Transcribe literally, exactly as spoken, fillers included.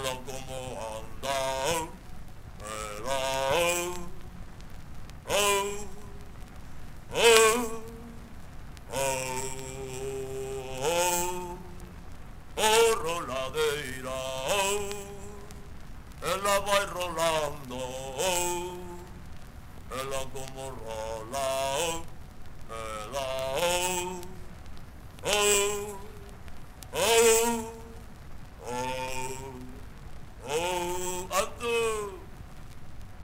ela como anda, ela, oh, oh, oh, oh, oh, roladeira, oh, ela vai rolando, oh, ela como rola, oh, ela, oh, oh.